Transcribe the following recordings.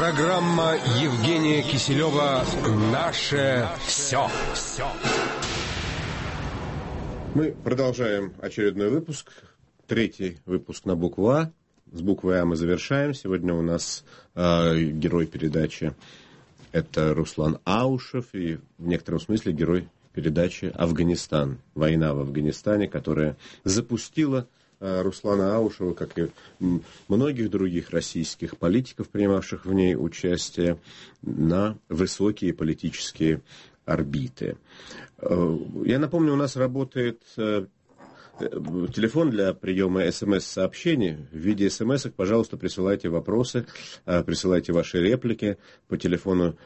Программа Евгения Киселева «Наше все». Мы продолжаем очередной выпуск. Третий выпуск на букву А. С буквы А мы завершаем. Сегодня у нас герой передачи – это Руслан Аушев. И в некотором смысле герой передачи «Афганистан». Война в Афганистане, которая запустила Руслана Аушева, как и многих других российских политиков, принимавших в ней участие, на высокие политические орбиты. Я напомню, у нас работает телефон для приема СМС-сообщений. В виде СМС-ок, пожалуйста, присылайте вопросы, присылайте ваши реплики по телефону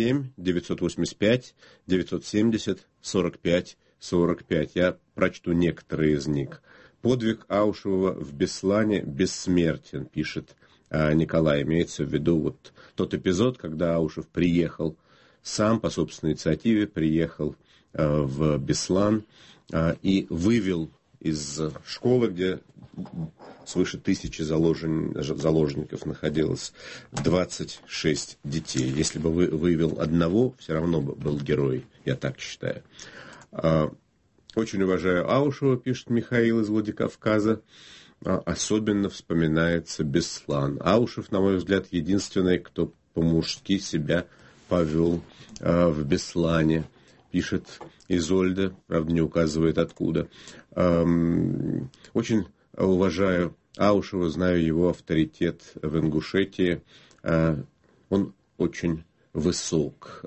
7-985-970-45-45. Я прочту некоторые из них. «Подвиг Аушева в Беслане бессмертен», пишет Николай. Имеется в виду вот тот эпизод, когда Аушев приехал, сам по собственной инициативе приехал в Беслан и вывел из школы, где свыше 1000 заложников находилось, 26 детей. Если бы вывел одного, все равно бы был герой, я так считаю. Очень уважаю Аушева, пишет Михаил из Владикавказа. Особенно вспоминается Беслан. Аушев, на мой взгляд, единственный, кто по-мужски себя повел в Беслане, пишет Изольда, правда не указывает откуда. Очень уважаю Аушева, знаю его авторитет в Ингушетии. Он очень высок.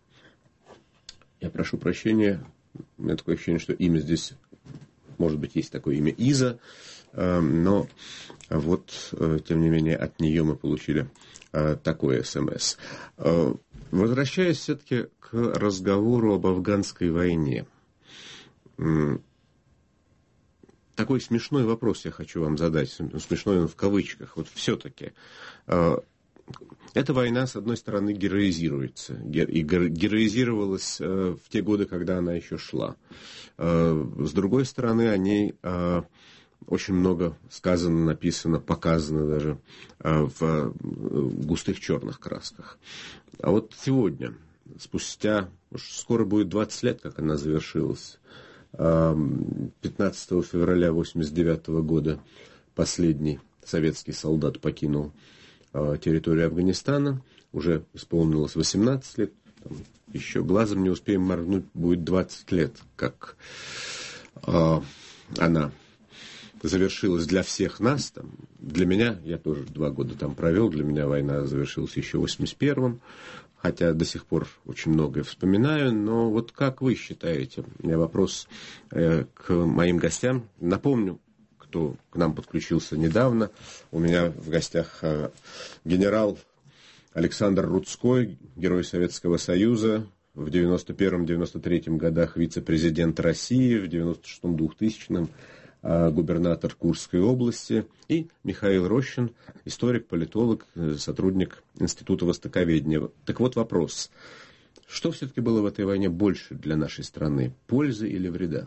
Я прошу прощения, у меня такое ощущение, что имя здесь, может быть, есть такое имя Иза, но вот, тем не менее, от нее мы получили такой СМС. Возвращаясь все-таки к разговору об афганской войне. Такой смешной вопрос я хочу вам задать. Смешной он в кавычках. Вот все-таки эта война, с одной стороны, героизируется. И героизировалась в те годы, когда она еще шла. С другой стороны, о ней очень много сказано, написано, показано даже в густых черных красках. А вот сегодня, спустя, скоро будет 20 лет, как она завершилась, 15 февраля 1989 года последний советский солдат покинул территорию Афганистана. Уже исполнилось 18 лет. Еще глазом не успеем моргнуть, будет 20 лет, как она завершилась для всех нас. Для меня, я тоже 2 года там провел, для меня война завершилась еще в 81-м. Хотя до сих пор очень многое вспоминаю. Но вот как вы считаете? У меня вопрос к моим гостям. Напомню, кто к нам подключился недавно. У меня в гостях генерал Александр Рудской, герой Советского Союза, в 91-93 годах вице-президент России, в 96-2000 губернатор Курской области, и Михаил Рощин, историк, политолог, сотрудник Института востоковедения. Так вот вопрос. Что все-таки было в этой войне больше для нашей страны? Пользы или вреда?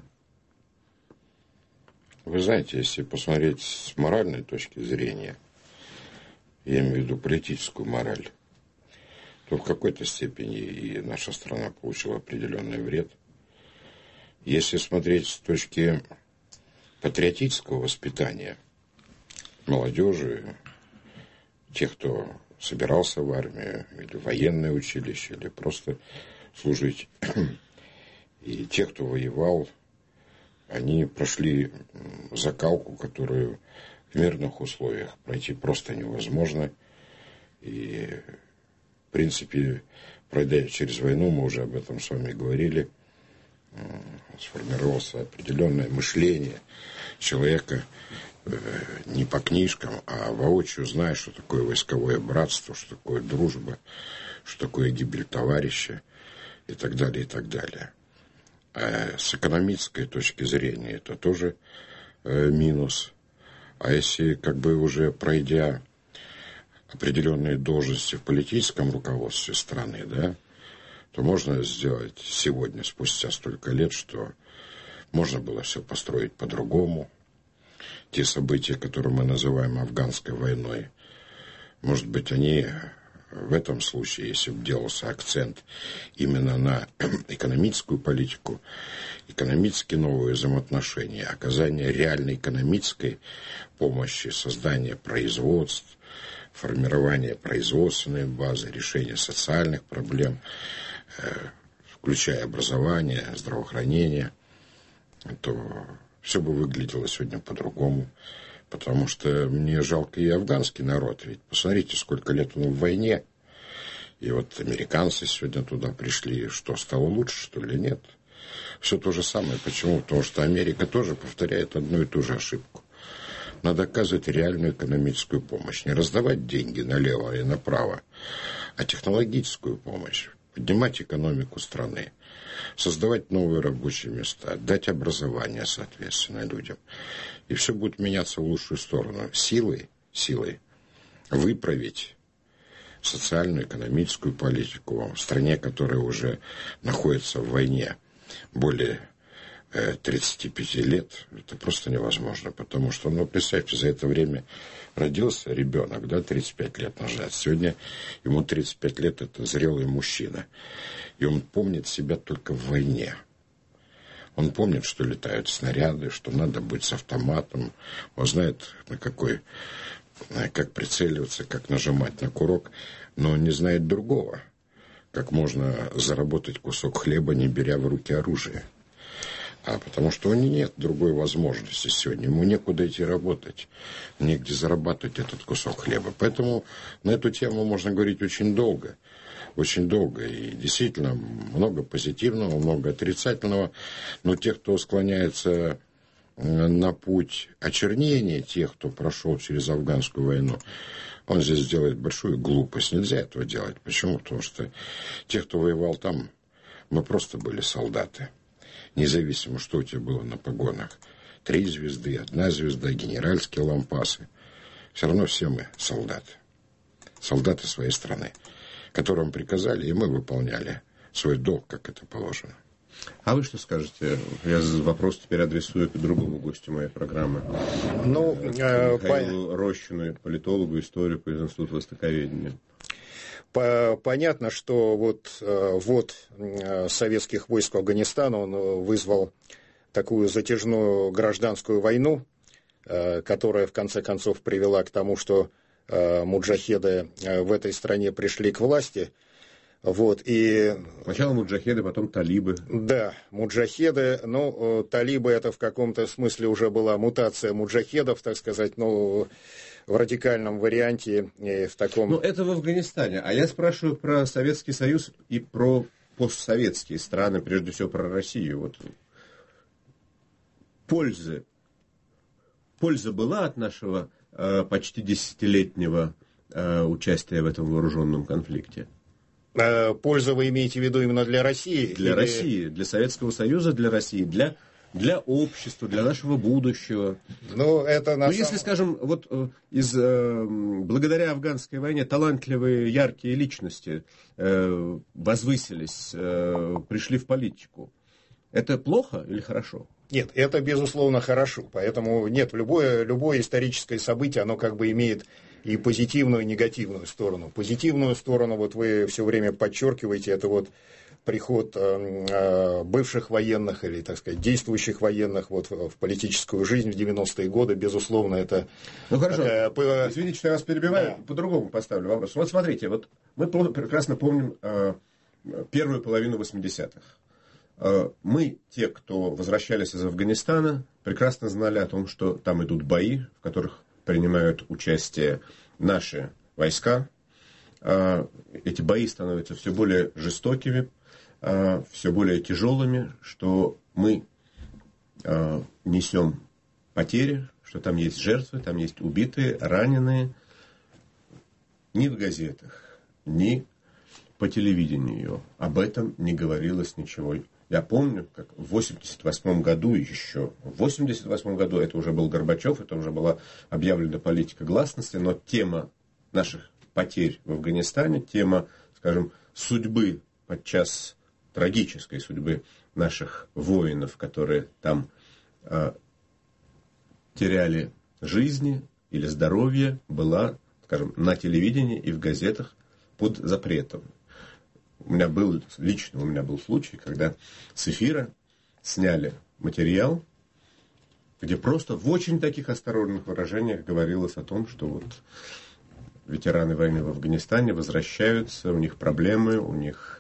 Вы знаете, если посмотреть с моральной точки зрения, я имею в виду политическую мораль, то в какой-то степени и наша страна получила определенный вред. Если смотреть с точки патриотического воспитания молодежи, тех, кто собирался в армию, или в военное училище, или просто служить, и тех, кто воевал, они прошли закалку, которую в мирных условиях пройти просто невозможно. И, в принципе, пройдя через войну, мы уже об этом с вами говорили, сформировалось определенное мышление человека не по книжкам, а воочию зная, что такое войсковое братство, что такое дружба, что такое гибель товарища и так далее, и так далее. А с экономической точки зрения это тоже минус. А если как бы уже пройдя определенные должности в политическом руководстве страны, да, то можно сделать сегодня, спустя столько лет, что можно было все построить по-другому. Те события, которые мы называем афганской войной, может быть, они в этом случае, если бы делался акцент именно на экономическую политику, экономические новые взаимоотношения, оказание реальной экономической помощи, создание производств, формирование производственной базы, решение социальных проблем, включая образование, здравоохранение, то все бы выглядело сегодня по-другому. Потому что мне жалко и афганский народ. Ведь посмотрите, сколько лет он в войне. И вот американцы сегодня туда пришли. Что, стало лучше, что ли? Нет. Все то же самое. Почему? Потому что Америка тоже повторяет одну и ту же ошибку. Надо оказывать реальную экономическую помощь. Не раздавать деньги налево и направо, а технологическую помощь. Поднимать экономику страны. Создавать новые рабочие места. Дать образование, соответственно, людям. И все будет меняться в лучшую сторону. Силой выправить социальную, экономическую политику в стране, которая уже находится в войне более 35 лет, это просто невозможно. Потому что, представьте, за это время родился ребенок, 35 лет назад. Сегодня ему 35 лет, это зрелый мужчина. И он помнит себя только в войне. Он помнит, что летают снаряды, что надо быть с автоматом. Он знает, как прицеливаться, как нажимать на курок. Но он не знает другого. Как можно заработать кусок хлеба, не беря в руки оружие. А потому что у него нет другой возможности сегодня. Ему некуда идти работать. Негде зарабатывать этот кусок хлеба. Поэтому на эту тему можно говорить очень долго. Очень долго. И действительно много позитивного, много отрицательного. Но те, кто склоняется на путь очернения, тех, кто прошел через афганскую войну, он здесь делает большую глупость. Нельзя этого делать. Почему? Потому что те, кто воевал там, мы просто были солдаты. Независимо, что у тебя было на погонах. 3 звезды, 1 звезда, генеральские лампасы. Все равно все мы солдаты. Солдаты своей страны, которым приказали, и мы выполняли свой долг, как это положено. А вы что скажете? Я вопрос теперь адресую к другому гостю моей программы. Михаилу Рощину, политологу, историку из Института востоковедения. Понятно, что ввод советских войск в Афганистан, он вызвал такую затяжную гражданскую войну, которая в конце концов привела к тому, что муджахеды в этой стране пришли к власти. И... Сначала муджахеды, потом талибы. Да, муджахеды, талибы это в каком-то смысле уже была мутация муджахедов, так сказать, в радикальном варианте, в таком... это в Афганистане. А я спрашиваю про Советский Союз и про постсоветские страны, прежде всего про Россию. Польза была от нашего почти 10-летнего участия в этом вооруженном конфликте? Польза вы имеете в виду именно для России? Для России, для Советского Союза, для России, для общества, для нашего будущего. Если, скажем, благодаря афганской войне талантливые, яркие личности возвысились, пришли в политику, это плохо или хорошо? Нет, это безусловно хорошо. Поэтому любое историческое событие, оно имеет и позитивную, и негативную сторону. Позитивную сторону, вы все время подчеркиваете, это приход бывших военных или, так сказать, действующих военных в политическую жизнь в 90-е годы. Безусловно, это... Хорошо, извините, что я вас перебиваю, по-другому поставлю вопрос. Смотрите, мы прекрасно помним первую половину 80-х. Мы, те, кто возвращались из Афганистана, прекрасно знали о том, что там идут бои, в которых принимают участие наши войска. Эти бои становятся все более жестокими, все более тяжелыми, что мы несем потери, что там есть жертвы, там есть убитые, раненые. Ни в газетах, ни по телевидению об этом не говорилось ничего. Я помню, как в 1988 году еще, это уже был Горбачев, это уже была объявлена политика гласности, но тема наших потерь в Афганистане, тема, скажем, судьбы, подчас трагической судьбы наших воинов, которые там теряли жизни или здоровье, была, скажем, на телевидении и в газетах под запретом. У меня был случай, когда с эфира сняли материал, где просто в очень таких осторожных выражениях говорилось о том, что вот ветераны войны в Афганистане возвращаются, у них проблемы, у них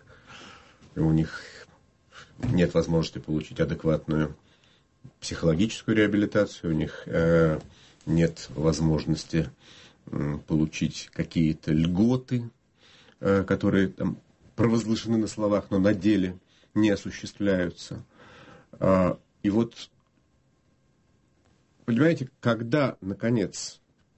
нет возможности получить адекватную психологическую реабилитацию, у них нет возможности получить какие-то льготы, которые там провозглашены на словах, но на деле не осуществляются. И вот, понимаете, когда, наконец,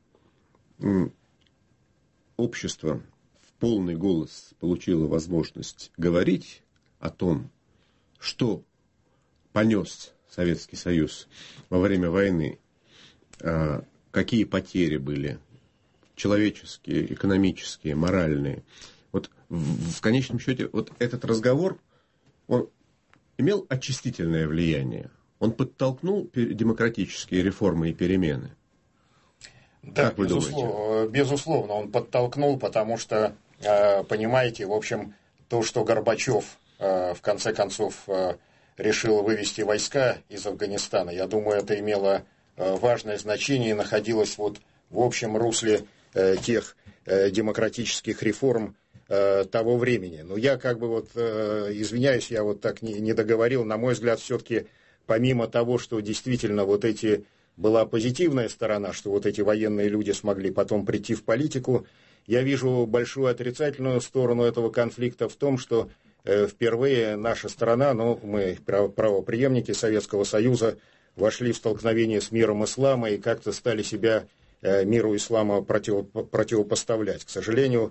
общество в полный голос получило возможность говорить о том, что понес Советский Союз во время войны, какие потери были человеческие, экономические, моральные. Вот в конечном счете вот этот разговор, он имел очистительное влияние. Он подтолкнул демократические реформы и перемены. Да, как вы думаете? Безусловно, он подтолкнул, потому что, понимаете, в общем, то, что Горбачев в конце концов решил вывести войска из Афганистана, я думаю, это имело важное значение и находилось вот в общем русле тех демократических реформ того времени. Но я извиняюсь, я вот так не договорил. На мой взгляд, все-таки помимо того, что действительно была позитивная сторона, что вот эти военные люди смогли потом прийти в политику, я вижу большую отрицательную сторону этого конфликта в том, что впервые наша страна, мы правопреемники Советского Союза, вошли в столкновение с миром ислама и как-то стали себя миру ислама противопоставлять. К сожалению,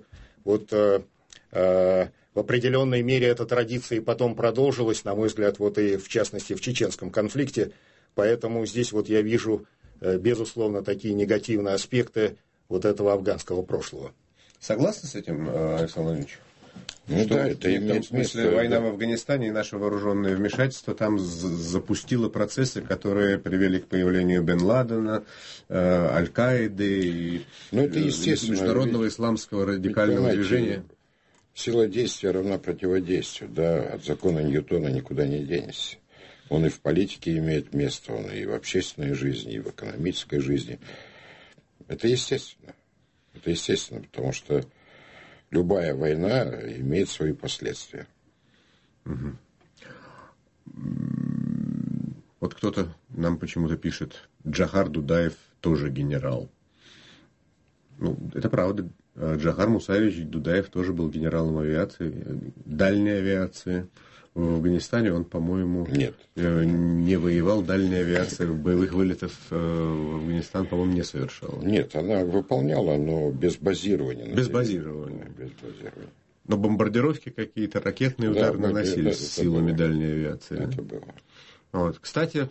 в определенной мере эта традиция и потом продолжилась, на мой взгляд, и в частности в чеченском конфликте. Поэтому здесь я вижу, безусловно, такие негативные аспекты этого афганского прошлого. Согласны с этим, Александр Владимирович? Да, это имеет место. Война в Афганистане и наше вооруженное вмешательство там запустило процессы, которые привели к появлению Бен Ладена, Аль-Каиды и международного исламского радикального движения. Сила действия равна противодействию. Да, от закона Ньютона никуда не денешься. Он и в политике имеет место, он и в общественной жизни, и в экономической жизни. Это естественно. Это естественно, потому что любая война имеет свои последствия. Угу. Вот кто-то нам почему-то пишет, Джохар Дудаев тоже генерал. Это правда. Джохар Мусаевич Дудаев тоже был генералом авиации, дальней авиации. В Афганистане он, по-моему, не воевал, дальняя авиация боевых вылетов в Афганистан, по-моему, не совершала. Нет, она выполняла, но без базирования. Без базирования. Но бомбардировки какие-то, ракетные удары наносились силами дальней авиации. Это было. Кстати,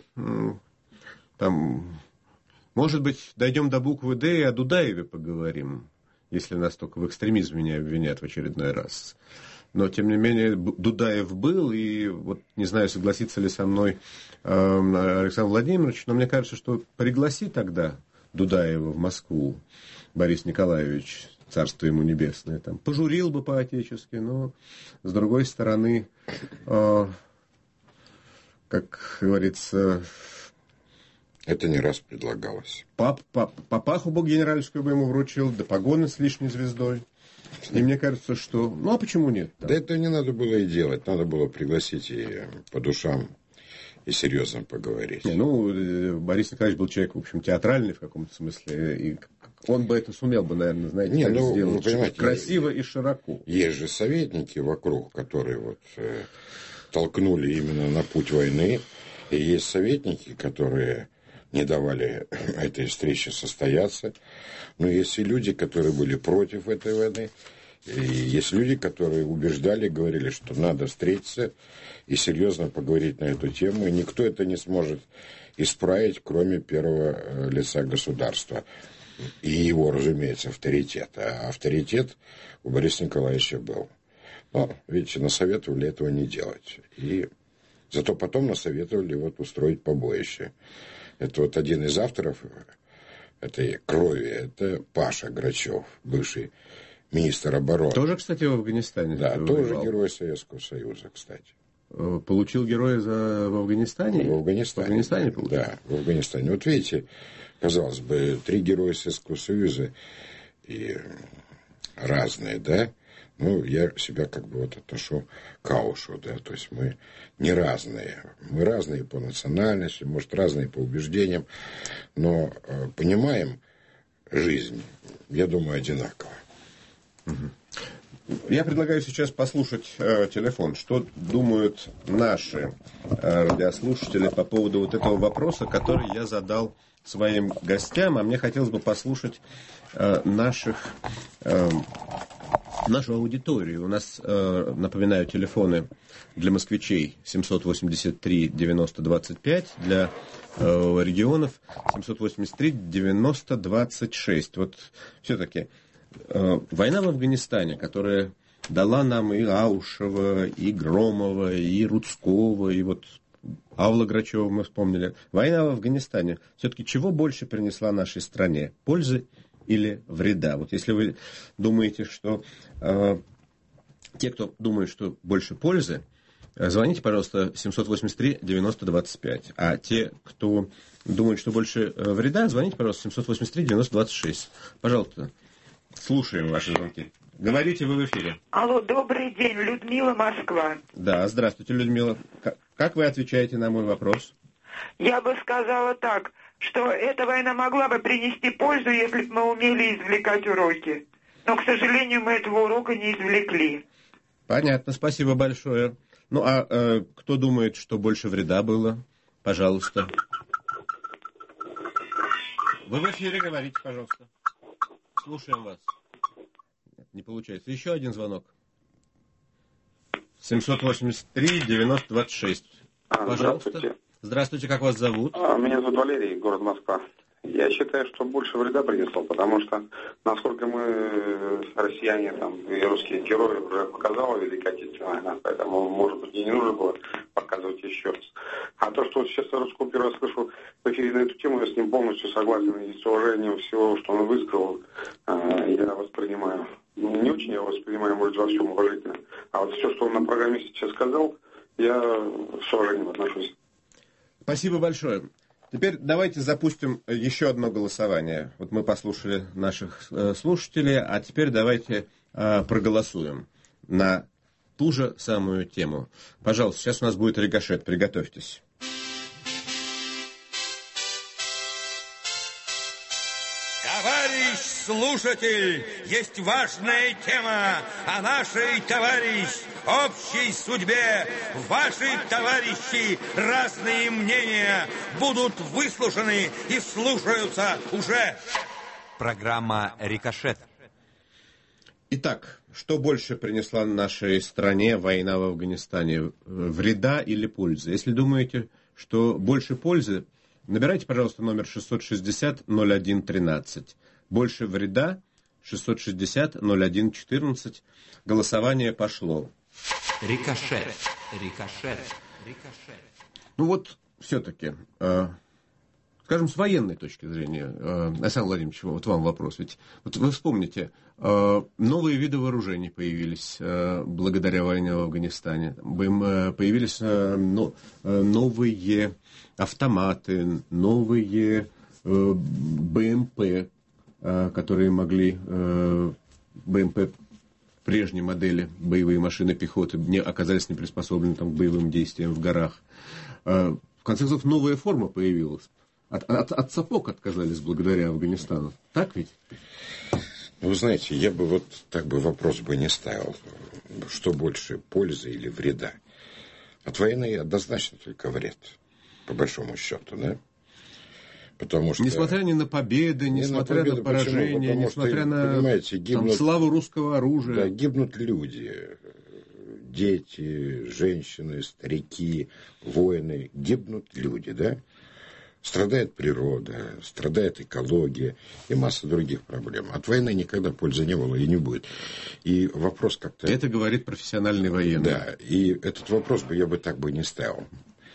может быть, дойдем до буквы «Д» и о Дудаеве поговорим, если нас только в экстремизме не обвинят в очередной раз. Но, тем не менее, Дудаев был, и не знаю, согласится ли со мной Александр Владимирович, но мне кажется, что пригласи тогда Дудаева в Москву Борис Николаевич, царство ему небесное, пожурил бы по-отечески, но, с другой стороны, как говорится... Это не раз предлагалось. Папаху бы генеральскую бы ему вручил, да погоны с лишней звездой. И мне кажется, что... а почему нет? Да это не надо было и делать. Надо было пригласить и по душам, и серьезно поговорить. Борис Николаевич был человек, в общем, театральный в каком-то смысле. И он бы это сумел бы, наверное, сделать. Понимаете, красиво и широко. Есть же советники вокруг, которые толкнули именно на путь войны. И есть советники, которые не давали этой встрече состояться. Но есть и люди, которые были против этой войны. И есть люди, которые убеждали, говорили, что надо встретиться и серьезно поговорить на эту тему. И никто это не сможет исправить, кроме первого лица государства. И его, разумеется, авторитет. А авторитет у Бориса Николаевича был. Но, видите, насоветовали этого не делать. И зато потом насоветовали устроить побоище. Это один из авторов этой крови, это Паша Грачев, бывший министр обороны. Тоже, кстати, в Афганистане. Да, тоже герой Советского Союза, кстати. Получил героя в Афганистане? В Афганистане. В Афганистане получил? Да, в Афганистане. Вот видите, казалось бы, 3 героя Советского Союза и разные, да? Ну, я себя как бы вот отношу к Аушу, да, то есть мы не разные. Мы разные по национальности, может, разные по убеждениям, но понимаем жизнь, я думаю, одинаково. Я предлагаю сейчас послушать телефон, что думают наши радиослушатели по поводу вот этого вопроса, который я задал своим гостям, а мне хотелось бы послушать нашу аудиторию. У нас, напоминаю, телефоны для москвичей 783-90-25, для регионов 783-90-26. Вот все-таки война в Афганистане, которая дала нам и Аушева, и Громова, и Рудского, и вот Авла Грачева мы вспомнили. Война в Афганистане все-таки чего больше принесла нашей стране? Пользы или вреда? Вот если вы думаете, что те, кто думает, что больше пользы, звоните, пожалуйста, 783-90-25. А те, кто думает, что больше вреда, звоните, пожалуйста, 783-90-26. Пожалуйста, слушаем ваши звонки. Говорите, вы в эфире. Алло, добрый день, Людмила, Москва. Да, здравствуйте, Людмила. Как вы отвечаете на мой вопрос? Я бы сказала так, что эта война могла бы принести пользу, если бы мы умели извлекать уроки. Но, к сожалению, мы этого урока не извлекли. Понятно, спасибо большое. Ну, а кто думает, что больше вреда было? Пожалуйста. Вы в эфире говорите, пожалуйста. Слушаем вас. Нет, не получается. Еще один звонок. 783-90-26. Пожалуйста. Здравствуйте. Здравствуйте, как вас зовут? Меня зовут Валерий, город Москва. Я считаю, что больше вреда принесло, потому что, насколько мы, россияне там, и русские герои, уже показала Великая Отечественная война, поэтому, может быть, и не нужно было показывать еще раз. А то, что вот сейчас я Рудского первый раз слышу в эфире на эту тему, я с ним полностью согласен, и с уважением всего, что он высказал, я воспринимаю. Не очень я воспринимаю, может, во всем уважительно. А вот все, что он на программе сейчас сказал, я с уважением отношусь. Спасибо большое. Теперь давайте запустим еще одно голосование. Вот мы послушали наших слушателей, а теперь давайте проголосуем на ту же самую тему. Пожалуйста, сейчас у нас будет рикошет. Приготовьтесь. Товарищ слушатель, есть важная тема о нашей, товарищ, общей судьбе. Ваши, товарищи, разные мнения будут выслушаны и слушаются уже. Программа «Рикошет». Итак, что больше принесла нашей стране война в Афганистане? Вреда или пользы? Если думаете, что больше пользы, набирайте, пожалуйста, номер 660-01-13. Больше вреда 660-01-14. Голосование пошло. Рикошет. Рикошет. Рикошет. Ну вот, все-таки, скажем, с военной точки зрения, Александр Владимирович, вот вам вопрос. Ведь вот вы вспомните, новые виды вооружений появились благодаря войне в Афганистане. Появились новые автоматы, новые БМП, которые могли, БМП прежней модели, боевые машины пехоты, оказались не приспособлены там, к боевым действиям в горах. В конце концов, новая форма появилась. От сапог отказались благодаря Афганистану. Так ведь? Вы знаете, я бы вот так бы вопрос бы не ставил. Что больше, пользы или вреда? От войны однозначно только вред, по большому счету, да? Потому что... Несмотря ни на победы, несмотря на поражения, несмотря на славу русского оружия. Да, гибнут люди. Дети, женщины, старики, воины. Гибнут люди, да? Страдает природа, страдает экология и масса других проблем. От войны никогда пользы не было и не будет. И вопрос как-то... Это говорит профессиональный военный. Да, и этот вопрос бы я бы так бы не ставил.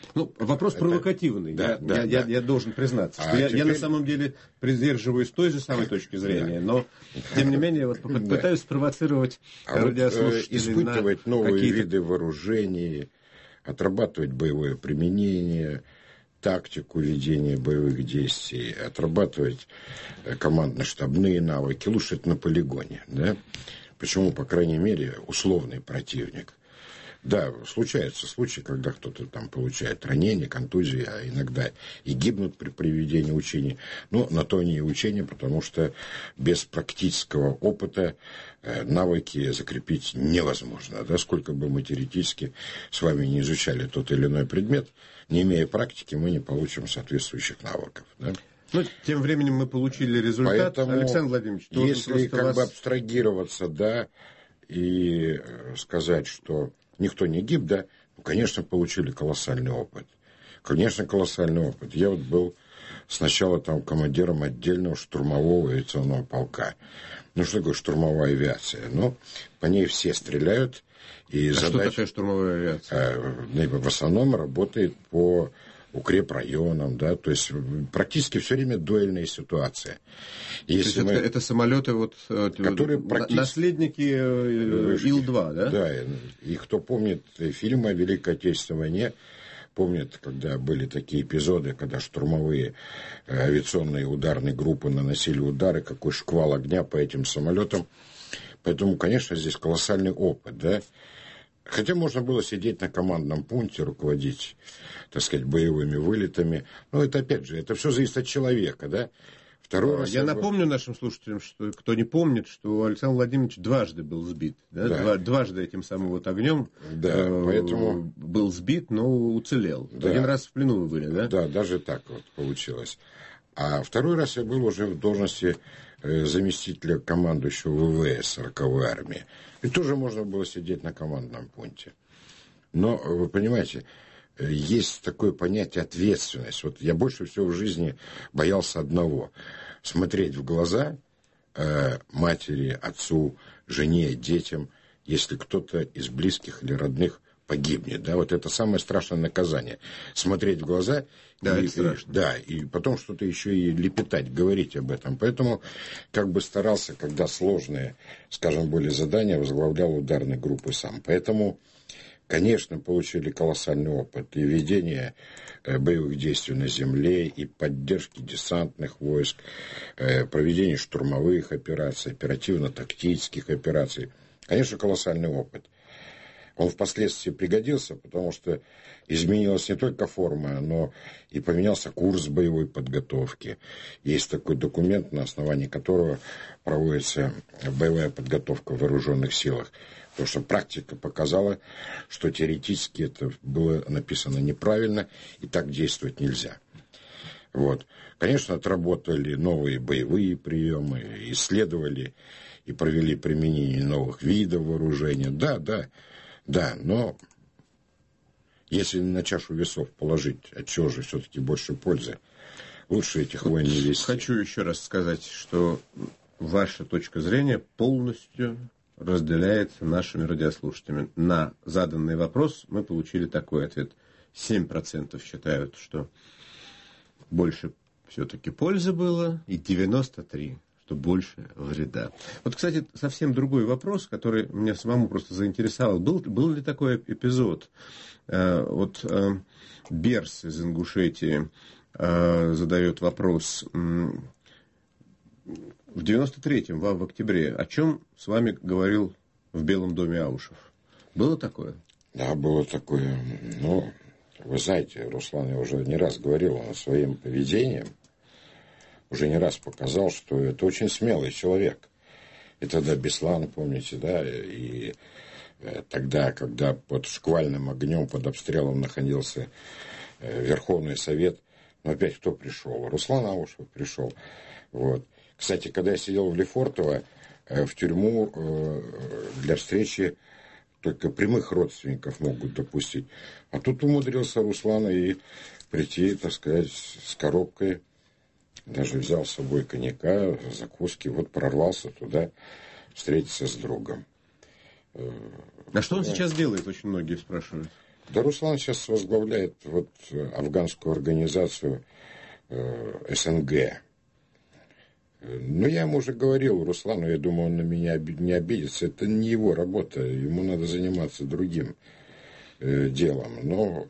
Ну, вопрос провокативный. Я должен признаться, что я на самом деле придерживаюсь той же самой точки зрения, но, тем не менее, вот пытаюсь спровоцировать радиослушателей испытывать новые виды вооружений, отрабатывать боевое применение, тактику ведения боевых действий, отрабатывать командно-штабные навыки, лучше это на полигоне. Да? Почему, по крайней мере, условный противник. Да, случаются случаи, когда кто-то там получает ранение, контузии, а иногда и гибнут при проведении учений. Но на то они и учения, потому что без практического опыта навыки закрепить невозможно. Да? Сколько бы мы теоретически с вами не изучали тот или иной предмет, не имея практики, мы не получим соответствующих навыков. Да? Ну, тем временем мы получили результат. Поэтому, Александр Владимирович, если как бы абстрагироваться, да, и сказать, что никто не гиб, да, ну, конечно, получили колоссальный опыт. Конечно, колоссальный опыт. Я вот был сначала там командиром отдельного штурмового авиационного полка. Ну, что такое штурмовая авиация? Ну, по ней все стреляют. И что такое штурмовая авиация? В основном работает по укрепрайонам, да, то есть практически все время дуэльная ситуация. Если то есть это самолеты, вот, которые наследники Ил-2, да? Да, и кто помнит фильмы о Великой Отечественной войне, помнит, когда были такие эпизоды, когда штурмовые авиационные ударные группы наносили удары, какой шквал огня по этим самолетам. Поэтому, конечно, здесь колоссальный опыт, да. Хотя можно было сидеть на командном пункте, руководить, так сказать, боевыми вылетами. Но это, опять же, это все зависит от человека, да. Второй раз я напомню нашим слушателям, что кто не помнит, что Александр Владимирович дважды был сбит. Да? Да. Дважды этим самым вот огнем поэтому был сбит, но уцелел. Да. Один раз в плену вы были, да? Да, даже так вот получилось. А второй раз я был уже в должности заместителя командующего ВВС 40-й армии. И тоже можно было сидеть на командном пункте. Но, вы понимаете, есть такое понятие ответственность. Вот я больше всего в жизни боялся одного. Смотреть в глаза матери, отцу, жене, детям, если кто-то из близких или родных погибнет. Да? Вот это самое страшное наказание. Смотреть в глаза, и потом что-то еще и лепетать, говорить об этом. Поэтому как бы старался, когда сложные, скажем, были задания, возглавлял ударные группы сам. Поэтому, конечно, получили колоссальный опыт и ведения боевых действий на земле, и поддержки десантных войск, проведения штурмовых операций, оперативно-тактических операций. Конечно, колоссальный опыт. Он впоследствии пригодился, потому что изменилась не только форма, но и поменялся курс боевой подготовки. Есть такой документ, на основании которого проводится боевая подготовка в вооруженных силах. Потому что практика показала, что теоретически это было написано неправильно, и так действовать нельзя. Вот. Конечно, отработали новые боевые приемы, исследовали и провели применение новых видов вооружения. Да, но если на чашу весов положить, от чего же все-таки больше пользы, лучше этих войн не вести. Хочу еще раз сказать, что ваша точка зрения полностью разделяется нашими радиослушателями. На заданный вопрос мы получили такой ответ. 7% считают, что больше все-таки пользы было, и 93%. Больше вреда. Вот, кстати, совсем другой вопрос, который меня самому просто заинтересовал. Был ли такой эпизод? Берс из Ингушетии задает вопрос. В 93-м, в октябре, о чем с вами говорил в Белом доме Аушев? Было такое? Да, было такое. Ну, вы знаете, Руслан, я уже не раз говорил, он своим поведением уже не раз показал, что это очень смелый человек. И тогда Беслан, помните, да, и тогда, когда под шквальным огнем, под обстрелом находился Верховный Совет, но опять кто пришел? Руслан Аушев пришел. Вот. Кстати, когда я сидел в Лефортово, в тюрьму для встречи только прямых родственников могут допустить. А тут умудрился Руслан и прийти, так сказать, с коробкой. Даже взял с собой коньяка, закуски, вот прорвался туда встретиться с другом. А что он сейчас делает, очень многие спрашивают. Да, Руслан сейчас возглавляет афганскую организацию СНГ. Ну, я ему уже говорил, Руслану, я думаю, он на меня не обидится. Это не его работа, ему надо заниматься другим делом. Но,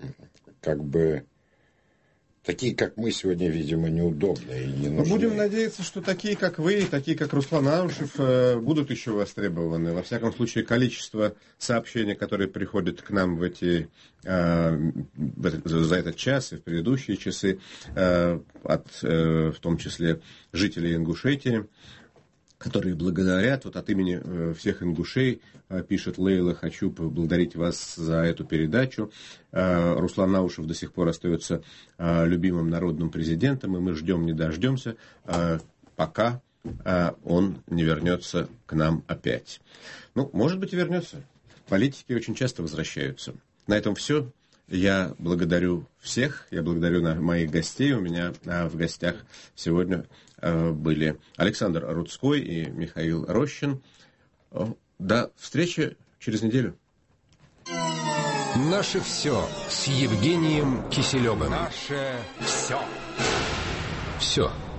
такие, как мы, сегодня, видимо, неудобны и не нужны. Будем надеяться, что такие, как вы, такие, как Руслан Аушев, будут еще востребованы. Во всяком случае, количество сообщений, которые приходят к нам за этот час и в предыдущие часы, в том числе жителей Ингушетии, которые благодарят. От имени всех ингушей пишет Лейла: хочу поблагодарить вас за эту передачу. Руслан Аушев до сих пор остается любимым народным президентом, и мы ждем не дождемся, пока он не вернется к нам опять. Ну, может быть, и вернется. Политики очень часто возвращаются. На этом все. Я благодарю всех, я благодарю моих гостей. У меня в гостях сегодня были Александр Рудской и Михаил Рощин. До встречи через неделю. Наше все с Евгением Киселевым. Наше все. Все.